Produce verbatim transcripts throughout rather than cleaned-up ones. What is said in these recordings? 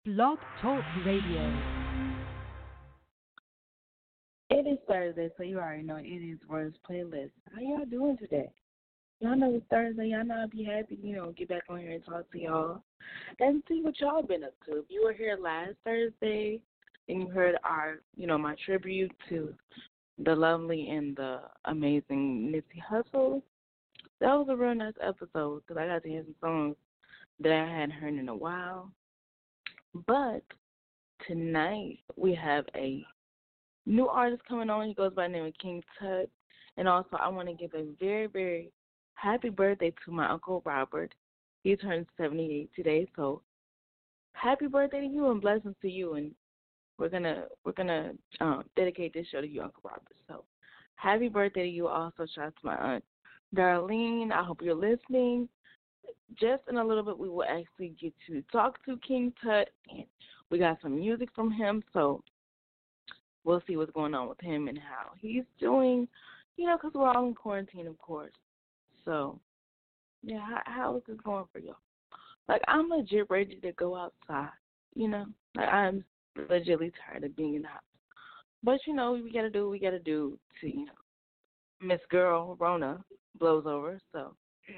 Blog Talk Radio. It is Thursday, so you already know it is Rose Playlist. How y'all doing today? Y'all know it's Thursday. Y'all know I'll be happy, you know, get back on here and talk to y'all and see what y'all been up to. If you were here last Thursday and you heard our, you know, my tribute to the lovely and the amazing Nipsey Hussle, that was a real nice episode because I got to hear some songs that I hadn't heard in a while. But tonight we have a new artist coming on. He goes by the name of King Tut. And also I want to give a very, very happy birthday to my Uncle Robert. He turned seventy-eight today, so happy birthday to you and blessings to you. And we're gonna we're gonna um, dedicate this show to you, Uncle Robert. So happy birthday to you. Also, shout out to my aunt Darlene. I hope you're listening. Just in a little bit, we will actually get to talk to King Tut, and we got some music from him. So we'll see what's going on with him and how he's doing. You know, because we're all in quarantine, of course. So, yeah, how, how is this going for y'all? Like, I'm legit ready to go outside, you know? Like, I'm legitly tired of being in the house. But, you know, we got to do what we got to do to, you know, Miss Girl Rona blows over. So,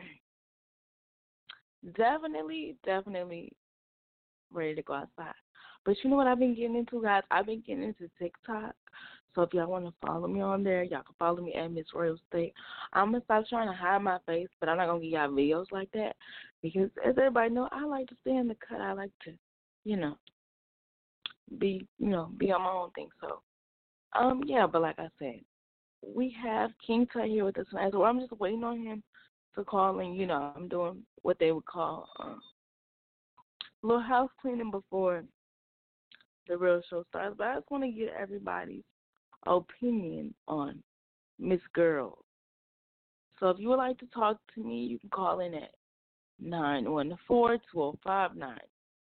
definitely, definitely ready to go outside. But you know what I've been getting into, guys? I've been getting into TikTok. So if y'all want to follow me on there, y'all can follow me at Miss Royal State. I'm going to stop trying to hide my face, but I'm not going to give y'all videos like that because, as everybody know, I like to stay in the cut. I like to, you know, be, you know, be on my own thing. So, um, yeah, but like I said, we have King Tut here with us tonight. So I'm just waiting on him to call and, you know, I'm doing what they would call um, a little house cleaning before the real show starts. But I just want to get everybody's opinion on Miss Girl. So if you would like to talk to me, you can call in at nine one four, two oh five, nine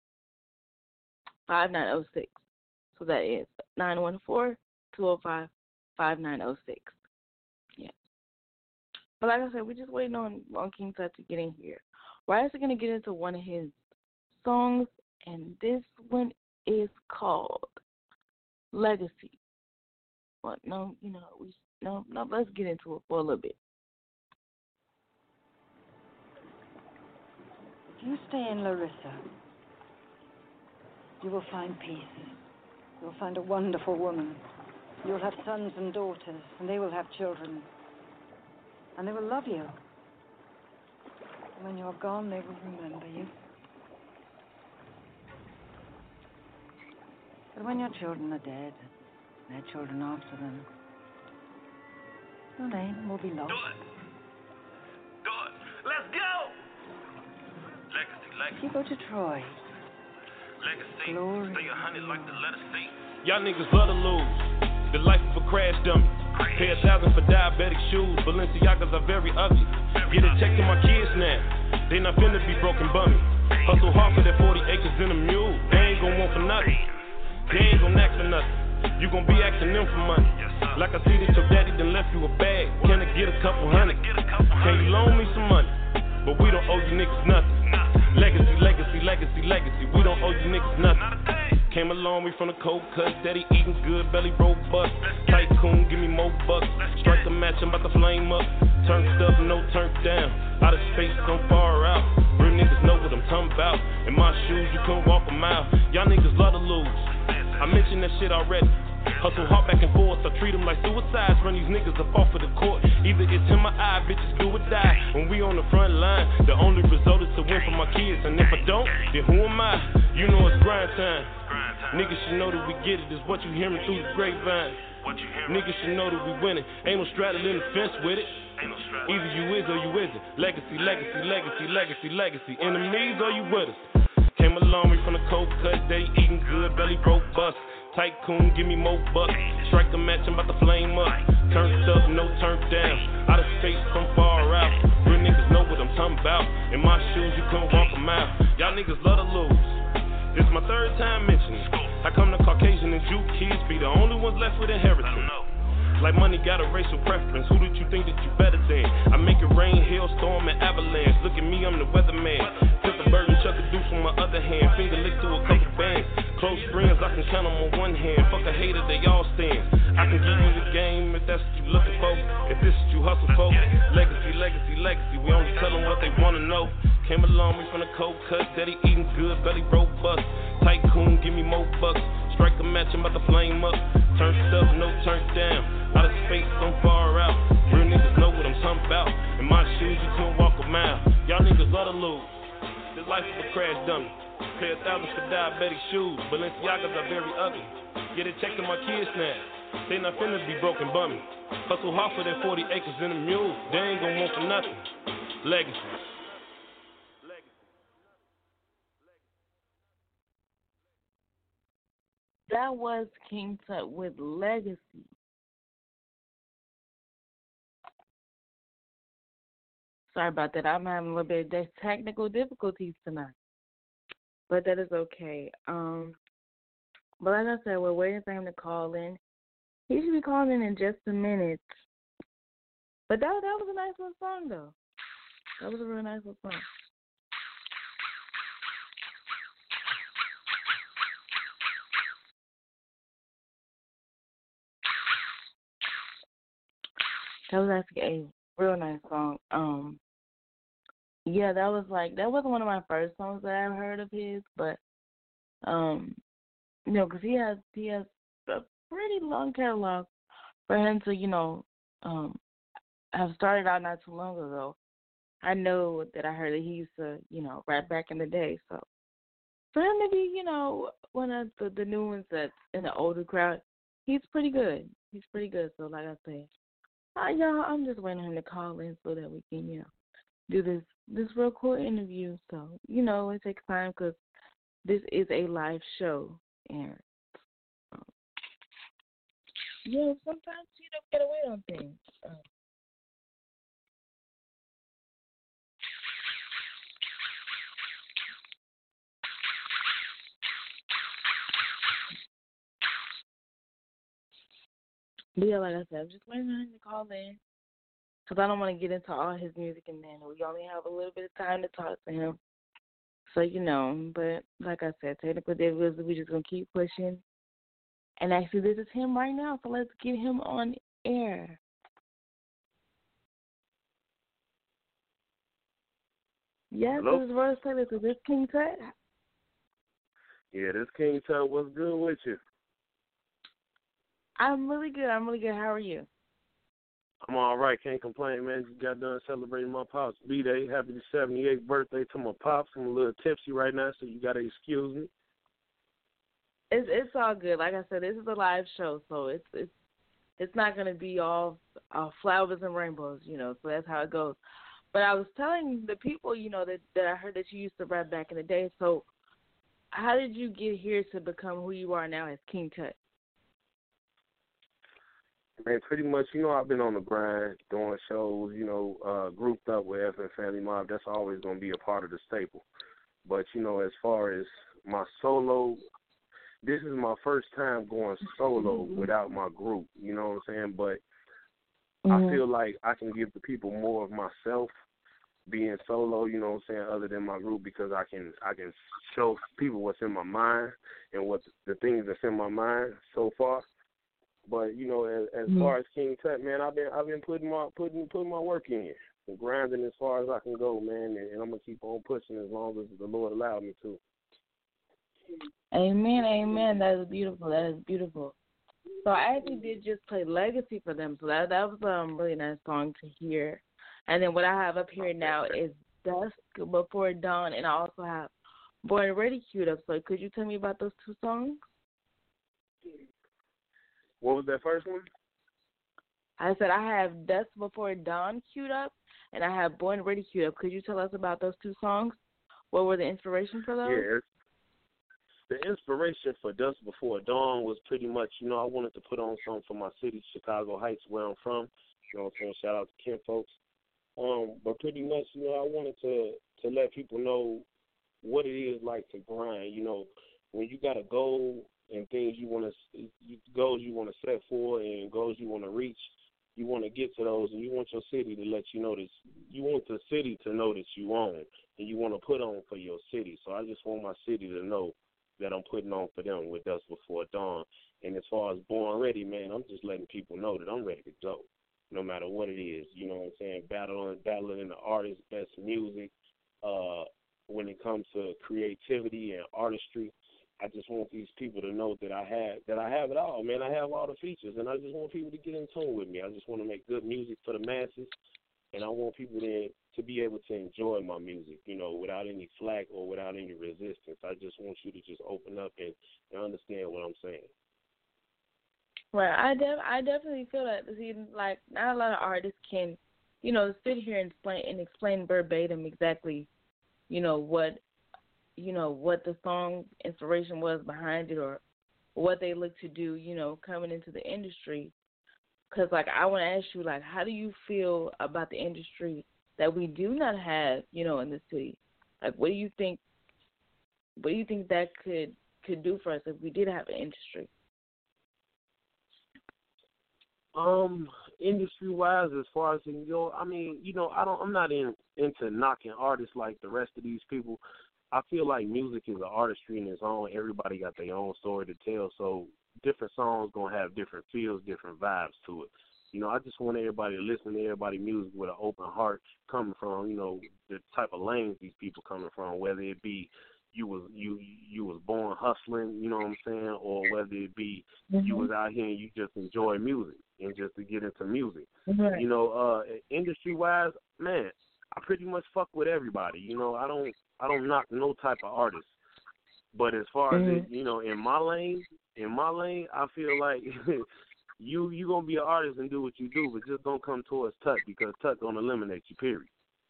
five nine oh six. So that is nine one four, two oh five, five nine oh six. Yeah. But like I said, we're just waiting on, on King Tut to get in here. We're actually going to get into one of his songs, and this one is called Legacy. But no, you know, we no, no. Let's get into it for a little bit. If you stay in Larissa, you will find peace. You will find a wonderful woman. You will have sons and daughters, and they will have children, and they will love you. And when you are gone, they will remember you. But when your children are dead, their children after them, your name will be lost. Do it. Do it. Let's go. Legacy, legacy. If you go to Troy, Legacy. glory. Stay a hundred like the letter C. Y'all niggas love to lose. The life of a crash dummy. Pay a thousand for diabetic shoes. Balenciagas are very ugly. Get a check to my kids now. They not finna be broken bummy. Hustle hard for that forty acres in a mule. They ain't gon' want for nothing. They ain't gon' ask for nothing. You gon' be asking them for money. Like I see that your daddy done left you a bag. Can I get a couple hundred? Can you loan me some money? But we don't owe you niggas nothing. Legacy, legacy, legacy, legacy. We don't owe you niggas nothing. Came a long way from the cold cut. Steady eating good, belly robust. Tycoon, give me more bucks. Strike a match, I'm about to flame up. Turned up, no turned down. Out of space, so far out. Real niggas know what I'm talking about. In my shoes, you couldn't walk a mile. Y'all niggas love to lose. I mentioned that shit already. Hustle hard back and forth, I treat them like suicides. Run these niggas up off of the court. Either it's in my eye, bitches do or die. When we on the front line, the only result is to win for my kids. And if I don't, then who am I? You know it's grind time. Niggas should know that we get it, is what you hearing through the grapevine. Niggas should know that we winning. Ain't no straddling the fence with it. Either you is or you isn't. Legacy, legacy, legacy, legacy, legacy. Enemies or you with us. Came a long way from the cold cut, they eating good, belly robust. Tycoon, give me more bucks. Strike a match, I'm about to flame up. Turned up, no turned down. Out of space, from far out. Real niggas know what I'm talking about. In my shoes, you couldn't walk a mile. Y'all niggas love to lose. This my third time mentioning. How come the Caucasian and Jew kids be the only ones left with inheritance? Like money got a racial preference. Who did you think that you better than? I make it rain, hailstorm, and avalanche. Look at me, I'm the weatherman. Took a bird and chuck a deuce from my other hand. Finger licked to a couple bands. Close friends, I can count them on one hand. Fuck a hater, they all stand. I can give you the game if that's what you looking for. If this is what you hustle for. Legacy, legacy, legacy. We only tell them what they wanna know. Came along me from the cold cut. Daddy eating good, belly robust. Tycoon, give me more bucks. Strike a match, I'm about to flame up. Turn up, no turn down. Out of space, don't far out. Real niggas know what I'm talking about. In my shoes, you couldn't walk a mile. Y'all niggas love to lose. This life is a crash dummy. Pay a thousand for diabetic shoes. Balenciagas are very ugly. Get it checked to my kids now. They not finna be broken bummy. Hustle hard for that forty acres in a mule. They ain't gon' want for nothing. Legacy. That was King Tut with Legacy. Sorry about that. I'm having a little bit of technical difficulties tonight. But that is okay. Um, but like I said, we're waiting for him to call in. He should be calling in in just a minute. But that, that was a nice little song, though. That was a real nice little song. That was actually a real nice song. Um, yeah, that was like that wasn't one of my first songs that I heard of his, but um, you know, because he has he has a pretty long catalog for him to you know um have started out not too long ago. I know that I heard that he used to you know rap back in the day, so for him to be you know one of the, the new ones that's in the older crowd, he's pretty good. He's pretty good. So like I said. Uh, y'all, I'm just waiting on him to call in so that we can, you know, do this this real cool interview. So, you know, it takes time because this is a live show. And, um, yeah, sometimes you don't get away on things. Um, but yeah, like I said, I'm just waiting on him to call in. Because I don't want to get into all his music and then we only have a little bit of time to talk to him. So, you know, but like I said, technical difficulties, we're just going to keep pushing. And actually, this is him right now, so let's get him on air. Yes, Hello? this is Rose Taylor. Is this King Tut? Yeah, this King Tut. What's good with you? I'm really good. I'm really good. How are you? I'm all right. Can't complain, man. Just got done celebrating my pop's B-Day. Happy seventy-eighth birthday to my pops. I'm a little tipsy right now, so you got to excuse me. It's it's all good. Like I said, this is a live show, so it's it's it's not going to be all uh, flowers and rainbows, you know, so that's how it goes. But I was telling the people, you know, that, that I heard that you used to rap back in the day, so how did you get here to become who you are now as King Tut? Man, pretty much, you know, I've been on the grind, doing shows, you know, uh, grouped up with F F Family Mob. That's always going to be a part of the staple. But, you know, as far as my solo, this is my first time going solo without my group, you know what I'm saying? But mm-hmm. I feel like I can give the people more of myself being solo, you know what I'm saying, other than my group, because I can I can show people what's in my mind and what the things that's in my mind so far. But you know, as, as mm-hmm. far as King Tut, man, I've been I've been putting my putting putting my work in and grinding as far as I can go, man, and, and I'm gonna keep on pushing as long as the Lord allows me to. Amen, amen. That is beautiful. That is beautiful. So I actually did just play Legacy for them, so that that was a um, really nice song to hear. And then what I have up here now is Dusk Before Dawn, and I also have Born Ready queued up. So could you tell me about those two songs? What was that first one? I said I have Dusk Before Dawn queued up, and I have Born Ready queued up. Could you tell us about those two songs? What were the inspiration for those? Yeah, the inspiration for Dusk Before Dawn was pretty much, you know, I wanted to put on something for my city, Chicago Heights, where I'm from. You know what I'm saying? Shout out to Ken folks. Um, but pretty much, you know, I wanted to, to let people know what it is like to grind. You know, when you got a goal and things you want to, goals you want to set for and goals you want to reach, you want to get to those, and you want your city to let you know this. You want the city to know that you own, and you want to put on for your city. So I just want my city to know that I'm putting on for them with Dusk Before Dawn. And as far as Born Ready, man, I'm just letting people know that I'm ready to go, no matter what it is. You know what I'm saying? Battling, battling in the artist's best music. Uh, when it comes to creativity and artistry, I just want these people to know that I have that I have it all, man. I have all the features, and I just want people to get in tune with me. I just want to make good music for the masses, and I want people to to be able to enjoy my music, you know, without any flack or without any resistance. I just want you to just open up and, and understand what I'm saying. Right, I def- I definitely feel that. See, like, not a lot of artists can, you know, sit here and explain and explain verbatim exactly, you know, what, you know, what the song inspiration was behind it or what they look to do, you know, coming into the industry. Because, like, I want to ask you, like, how do you feel about the industry that we do not have, you know, in the city? Like, what do you think? What do you think that could could do for us if we did have an industry? Um, industry wise, as far as in your, I mean, you know, I don't, I'm not in into knocking artists like the rest of these people. I feel like music is an artistry in its own. Everybody got their own story to tell, so different songs gonna have different feels, different vibes to it. You know, I just want everybody to listen to everybody's music with an open heart, coming from, you know, the type of lanes these people coming from, whether it be you was you you was born hustling, you know what I'm saying, or whether it be mm-hmm. you was out here and you just enjoy music and just to get into music. Mm-hmm. You know, uh, industry wise, man, I pretty much fuck with everybody. You know, I don't I don't knock no type of artist. But as far mm-hmm. as it, you know, in my lane, in my lane, I feel like you you gonna be an artist and do what you do, but just don't come towards Tut because Tut gonna eliminate you. Period.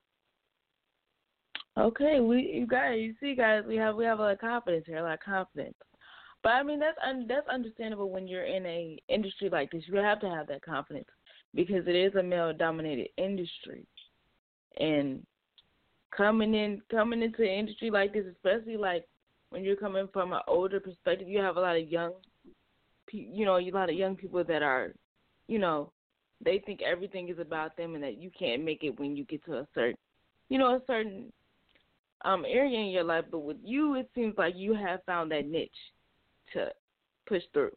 Okay, we you guys, you see, guys, we have we have a lot of confidence here, a lot of confidence. But I mean, that's un, that's understandable when you're in a industry like this. You have to have that confidence because it is a male-dominated industry, and coming in coming into an industry like this, especially like when you're coming from an older perspective, you have a lot of young, you know, a lot of young people that are, you know, they think everything is about them and that you can't make it when you get to a certain, you know, a certain um area in your life. But with you, it seems like you have found that niche to push through.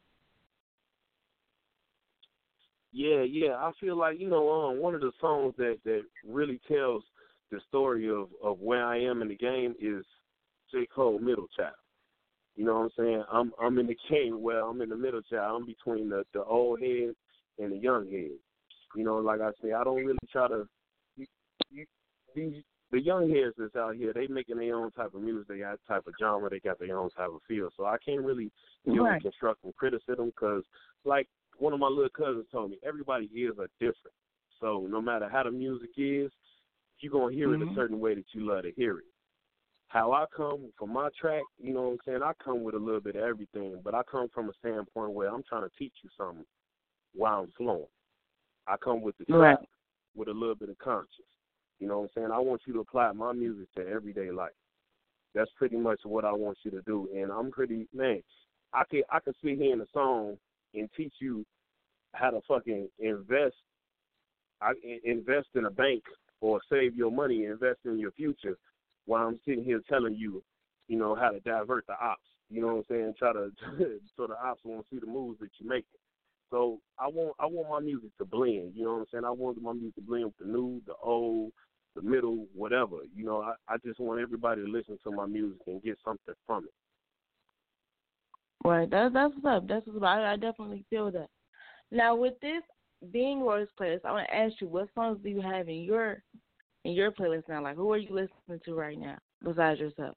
Yeah, yeah. I feel like, you know, um, one of the songs that, that really tells the story of, of where I am in the game is J. Cole, Middle Child. You know what I'm saying? I'm I'm in the game where I'm in the middle child. I'm between the, the old head and the young head. You know, like I say, I don't really try to you, you, these the young heads that's out here, they making their own type of music, they got type of genre, they got their own type of feel. So I can't really deal right. with constructive criticism because, like one of my little cousins told me, everybody ears are different. So no matter how the music is, you're going to hear mm-hmm. it a certain way that you love to hear it. How I come from my track, you know what I'm saying, I come with a little bit of everything, but I come from a standpoint where I'm trying to teach you something while I'm flowing. I come with the track right. with a little bit of conscience. You know what I'm saying? I want you to apply my music to everyday life. That's pretty much what I want you to do. And I'm pretty, man, I can I can sit here in a song and teach you how to fucking invest, I invest in a bank or save your money and invest in your future while I'm sitting here telling you, you know, how to divert the ops. You know what I'm saying? Try to, so the ops won't see the moves that you're making. So I want I want my music to blend. You know what I'm saying? I want my music to blend with the new, the old, the middle, whatever. You know, I, I just want everybody to listen to my music and get something from it. Right. That, that's what's up. That's what's up. I, I definitely feel that. Now, with this being Roy's playlist, I want to ask you, what songs do you have in your in your playlist now? Like, who are you listening to right now besides yourself?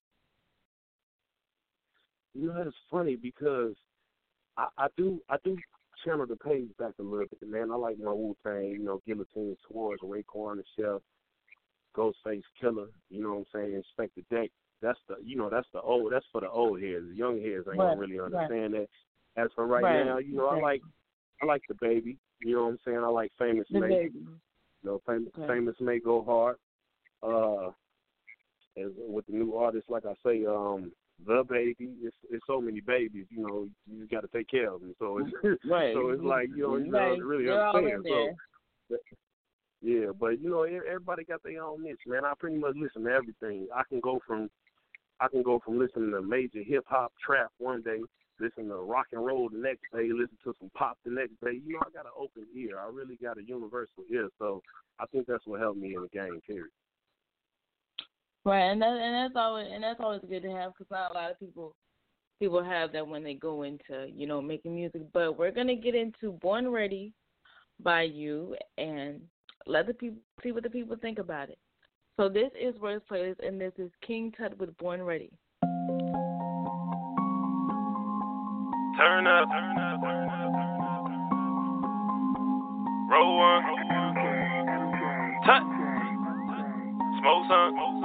You know, it's funny because I, I do I do channel the page back a little bit, man. I like my Wu-Tang, you know, Guillotine Swords, Raekwon the Chef, Ghostface Killer, you know what I'm saying, Inspector Deck. That's the, you know, that's the old, that's for the old heads. The young heads ain't right, gonna really understand right. that. As for right, right now, you know, I like, I like the Baby. You know what I'm saying? I like Famous the May. Baby. You know, Famous, okay. Famous May go hard. Uh, as with the new artists, like I say, um, the baby. It's, it's so many babies, you know, you just got to take care of them. So it's, right. so it's like, you know, you right. don't really They're understand. So, yeah, but, you know, everybody got their own niche, man. I pretty much listen to everything. I can go from, I can go from listening to major hip-hop, trap one day, listen to rock and roll the next day, listen to some pop the next day. You know, I got an open ear. I really got a universal ear. So I think that's what helped me in the game, period. Right, and that, and that's always and that's always good to have, because not a lot of people people have that when they go into, you know, making music. But we're gonna get into "Born Ready" by you and let the people see what the people think about it. So this is Royce Playlist, and this is King Tut with "Born Ready." Turn up, turn up, turn up, turn up. Roll one, Tut, smoke some.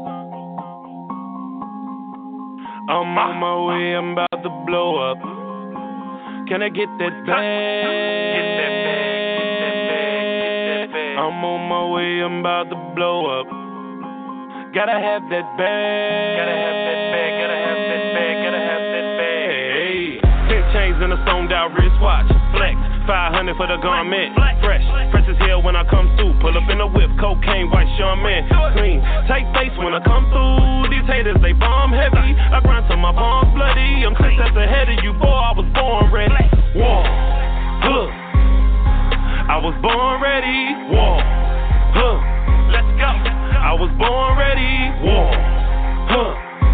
I'm on my way, I'm about to blow up. Can I get that bag? Get that bag, get that bag, get that bag. I'm on my way, I'm about to blow up. Gotta have that bag. Gotta have that bag, gotta have that bag, gotta have that bag. Hey, ten chains and a stoned out wristwatch. Flex, five hundred for the garment. Fresh, fresh as hell when I come through. Pull up in a whip, cocaine, white Sean man. Clean, tight face when I come through. These haters, they bomb heavy. I grind till my palms bloody. I'm six steps ahead of you, boy, I was born ready. Whoa, huh. I was born ready. Whoa, huh. Let's go. I was born ready. Whoa, huh.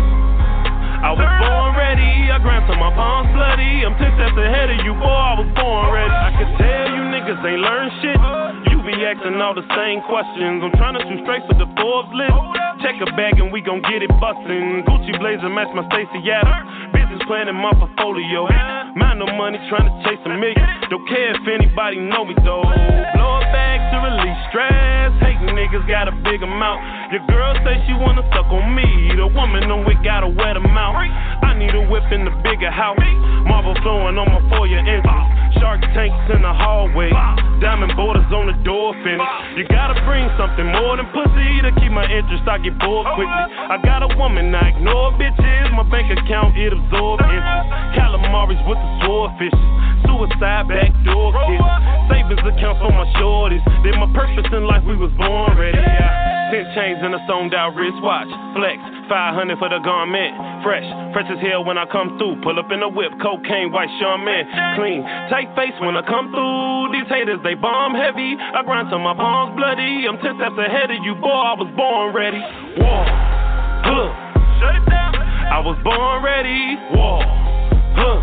I was born ready. I grind till my palms bloody. I'm ten steps ahead of you, boy, I was born ready. I can tell you niggas ain't learn shit. You be asking all the same questions. I'm trying to shoot straight for the Forbes list. Check a bag and we gon' get it bustin'. Gucci blazer match my Stacey Adams. Business plan in my portfolio. Mind no money trying to chase a million. Don't care if anybody know me though. Blow a bag to release stress. Hating niggas got a big amount. Your girl say she wanna suck on me. The woman know it gotta wet them out. I need a whip in the bigger house. Marble flowing on my foyer entrance. Shark tanks in the hallway. Diamond borders on the door finish. You gotta bring something more than pussy to keep my interest. I get bored quickly. I got a woman, I ignore bitches. My bank account, it absorbs interest. Calamari's with the swordfishes. Suicide backdoor kids. Savings account for my shorties. Then my purpose in life, we was born ready. Yeah. Ten chains and a stoned out wristwatch. Flex, five hundred for the garment. Fresh, fresh as hell when I come through. Pull up in a whip, cocaine, white Sean man. Clean, tight face when I come through. These haters, they bomb heavy. I grind till my palms bloody. I'm ten steps ahead of you, boy, I was born ready. Whoa, huh. Shut it down. I was born ready. Whoa, huh.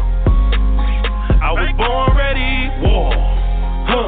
I was born ready. Whoa, huh.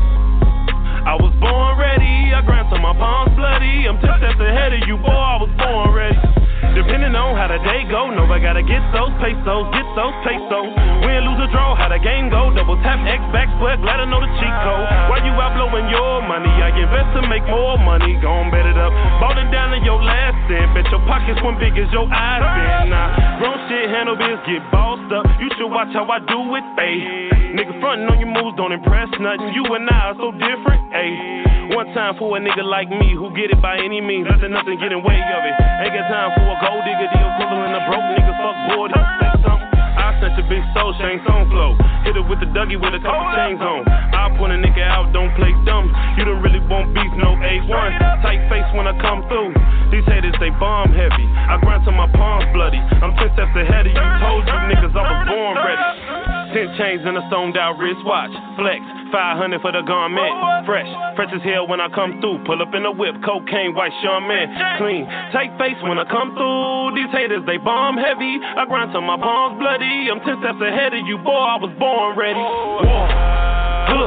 I was born ready. I grind till my palms bloody. I'm ten steps ahead of you, boy, I was born ready. Depending on how the day go, know I gotta get those pesos, get those pesos. Win, lose, or draw, how the game go. Double tap, X, back, sweat, glad I know the cheat code. While you out blowing your money, I invest to make more money. Gon' bet it up, bought it down to your last cent. Bet your pockets one big as your eyes been. Nah, grown shit, handle biz, get bossed up. You should watch how I do it, ayy. Nigga frontin' on your moves, don't impress nothing. You and I are so different, ayy. One time for a nigga like me who get it by any means. Nothing, nothing get in way of it. Ain't got time for a gold digger, the equivalent of broke nigga. Fuck boy, say something. I sent your big soul, Shane Song Flow. Hit it with the Dougie with a couple chains on. I'll point a nigga out, don't play dumb. You don't really want beef, no A one. Tight face when I come through. These haters, they bomb heavy. I grind till my palms bloody. I'm ten steps ahead of you. Told you niggas I was born ready. Ten chains and a stoned out wristwatch. Flex, five hundred for the garment. Fresh, fresh as hell when I come through. Pull up in a whip, cocaine, white Sean man. Clean, tight face when I come through. These haters, they bomb heavy. I grind till my palms bloody. I'm ten steps ahead of you, boy, I was born ready. Whoa, huh.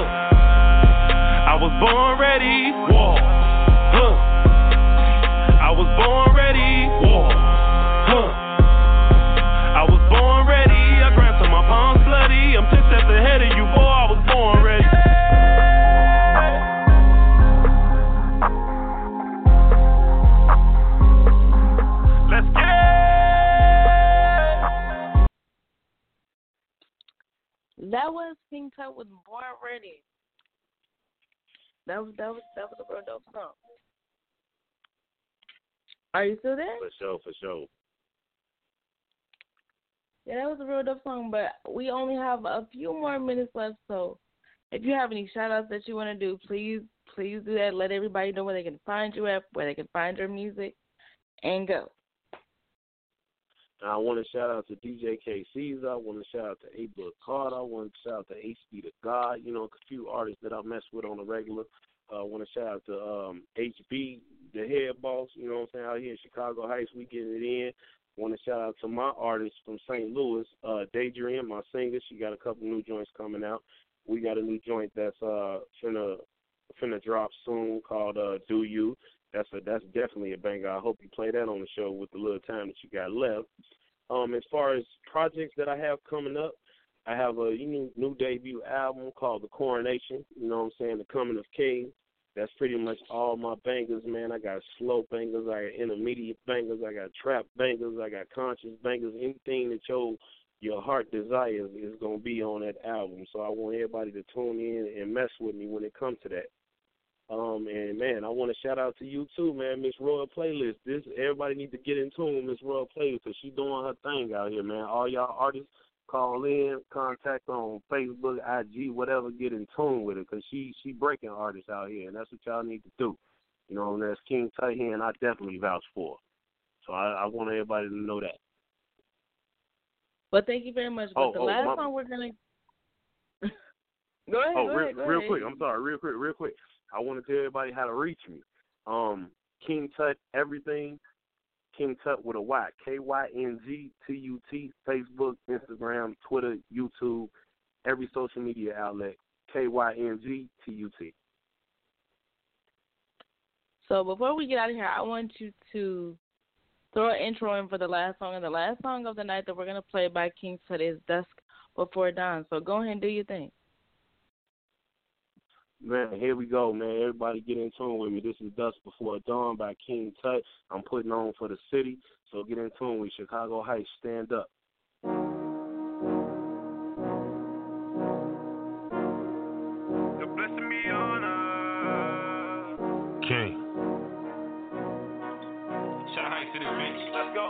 I was born ready. Whoa, huh. I was born ready. Whoa, huh. I was born ready. I grind till my palms bloody. I'm ten steps ahead of you, boy, I was born ready. Let's get it. That was King Tut with Born Ready. That was that was that was a real dope song. Are you still there? For sure, for sure. Yeah, that was a real dope song, but we only have a few more minutes left, so if you have any shout-outs that you want to do, please, please do that. Let everybody know where they can find you at, where they can find your music, and go. I want to shout out to D J K Caesar. I want to shout out to A-Book Carter. I want to shout out to H B the God, you know, a few artists that I mess with on a regular. Uh, I want to shout out to um, H B, the head boss, you know what I'm saying, out here in Chicago Heights, we getting it in. I want to shout out to my artist from Saint Louis, uh, Daydream, my singer. She got a couple new joints coming out. We got a new joint that's uh, finna, finna drop soon called uh, Do You. That's a, that's definitely a banger. I hope you play that on the show with the little time that you got left. Um, as far as projects that I have coming up, I have a new, new debut album called The Coronation. You know what I'm saying? The Coming of King. That's pretty much all my bangers, man. I got slow bangers, I got intermediate bangers, I got trap bangers, I got conscious bangers. Anything that your your heart desires is gonna be on that album. So I want everybody to tune in and mess with me when it comes to that. Um, and man, I want to shout out to you too, man, Miss Royal Playlist. This everybody need to get in tune with Miss Royal Playlist because she doing her thing out here, man. All y'all artists, call in, contact on Facebook, I G, whatever. Get in tune with her because she she breaking artists out here, and that's what y'all need to do. You know, and that's King Tut here, and I definitely vouch for her. So I, I want everybody to know that. Well, thank you very much. But oh, the oh, last my... song we're gonna go ahead. Oh, go real, ahead, go real ahead. quick. I'm sorry, real quick, real quick. I want to tell everybody how to reach me. Um, King Tut everything. King Tut with a Y. K Y N G T U T. Facebook, Instagram, Twitter, YouTube, every social media outlet. K Y N G T U T. So before we get out of here, I want you to throw an intro in for the last song. And the last song of the night that we're going to play by King Tut is Dusk Before Dawn. So go ahead and do your thing. Man, here we go, man. Everybody get in tune with me. This is Dusk Before Dawn by King Tut. I'm putting on for the city, so get in tune with Chicago Heights. Stand up. You're blessing me on us. King. Shout Heights to this bitch. Let's go.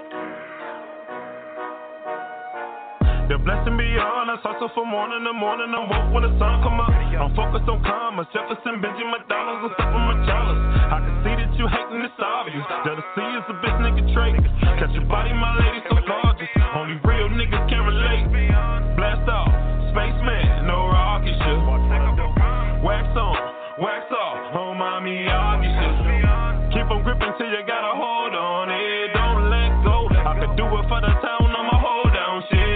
The blessing be on us, hustle from morning to morning, I'm woke when the sun come up. I'm focused on commas, Jefferson, Benjamin, McDonald's, and stuff from Majalas. I can see that you hating, it's obvious. Jealousy is a bitch nigga trait. Catch your body, my lady, so gorgeous. Only real niggas can relate. Blast off, spaceman, no rocket shit. Wax on, wax off, oh mommy, Augie shit. Keep on gripping till you got a hold on it. Don't let go. I could do it for the town, I'ma hold down shit.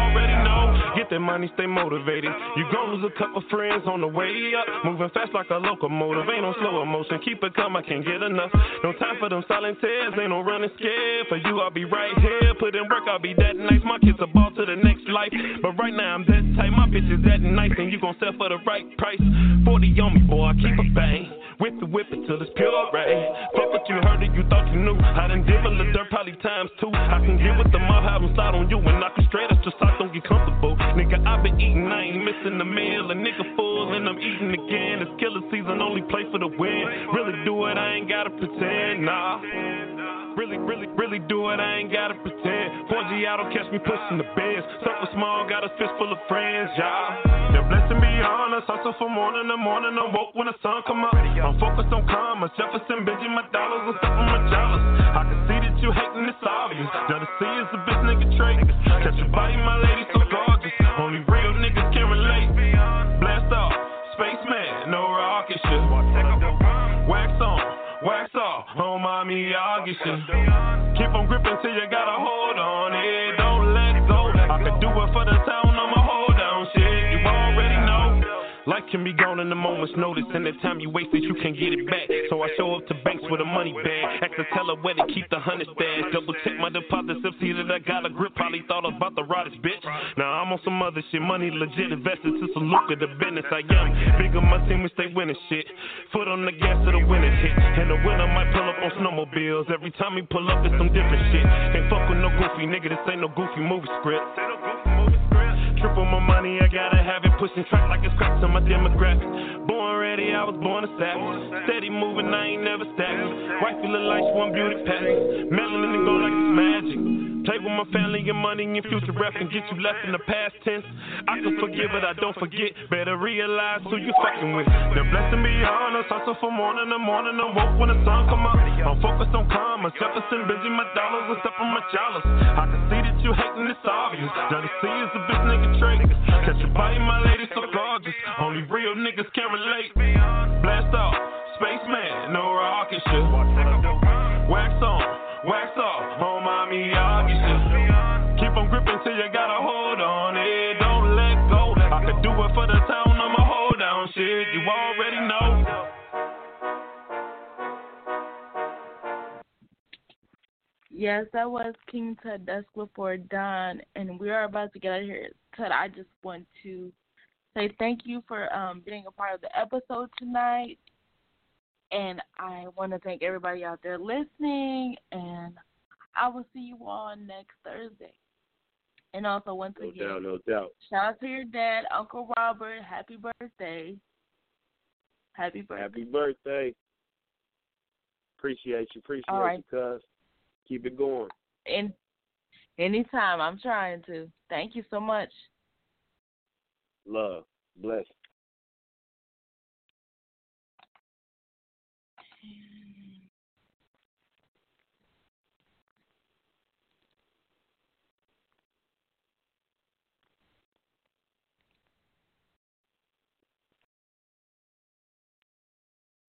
Get that money, stay motivated. You gon' lose a couple friends on the way up. Moving fast like a locomotive, ain't no slow emotion. Keep it calm, I can't get enough. No time for them silent tears, ain't no running scared. For you, I'll be right here. Put in work, I'll be that nice. My kids are ball to the next life. But right now I'm that tight, my bitch is that nice. And you gon' sell for the right price. forty on me, boy, I keep a bang. Whip it, whip it till it's pure rain. Fuck what you heard it, you thought you knew. I done did a little dirt, probably times two. I can get with the mob, have them slide on you and knock it straight up, just so I don't get comfortable. Nigga, I been eating, I ain't missing a meal. A nigga full and I'm eating again. It's killer season, only play for the win. Really do it, I ain't gotta pretend, nah. Really, really, really do it, I ain't gotta pretend. four G out, don't catch me pushing the beds. Something small, got a fist full of friends, y'all. The blessing be on us, hustle from morning to morning. I'm woke when the sun come up. I'm focused on commas, Jefferson, Benjamin, McDonald's, and stuff from Majalas. I can see that you hating, it's obvious. Jealousy is a bitch nigga trait. Catch your body, my lady, so gorgeous. Only real niggas can relate. Blast off, spaceman, no rocket shit. Wax on, wax off, oh mommy, Augie shit. Keep on gripping till you got a hold on it. Don't let go. I could do it for the town, I'ma hold down shit. You already know. Life can be gone in a moment's notice, and the time you wasted, you can't get it back. So I show up to banks with a money bag. Ask the teller where to keep the hundred stash. Double check my deposits, if see that I got a grip. Probably thought about the rottest bitch. Now I'm on some other shit, money legit invested to some lucrative business. I am big on my team, we stay winning shit. Foot on the gas to the winning hit. And the winner might pull up on snowmobiles. Every time he pull up, it's some different shit. Can't fuck with no goofy nigga, this ain't no goofy movie script. Triple my money, I gotta have it. Pushing track like it's crack to my demographic. Born ready, I was born a savage. Steady moving, I ain't never stagnant. Wifey look like she want beauty patterns. Melanin and go like it's magic. Play with my family and money and future rep and get you left in the past tense. I can forgive, but I don't forget. Better realize who you fucking with. The blessing be on us. Hustle from morning to morning. I woke when the sun come up. I'm focused on commas. Jefferson, busy my dollars and stuff on my chalice. I can see that you hating, it's obvious. Jealousy is a bitch nigga trait. Catch your body, my lady, so gorgeous. Only real niggas can relate. Blast off, spaceman, no rocket shit. Wax on, wax off, on my Miyagi shit. Keep on gripping till you got a hold on it. Don't let go. I could do it for the town, I'ma hold down shit. You already know. Yes, that was King Tut Deskler for Don, and we are about to get out of here. Tut, I just want to say thank you for um, being a part of the episode tonight, and I want to thank everybody out there listening, and I will see you all next Thursday. And also, once no again, doubt, no doubt. Shout out to your dad, Uncle Robert. Happy birthday. Happy birthday. Happy birthday. Appreciate you. Appreciate all right. you, cuz. Keep it going. And anytime. I'm trying to. Thank you so much. Love. Bless.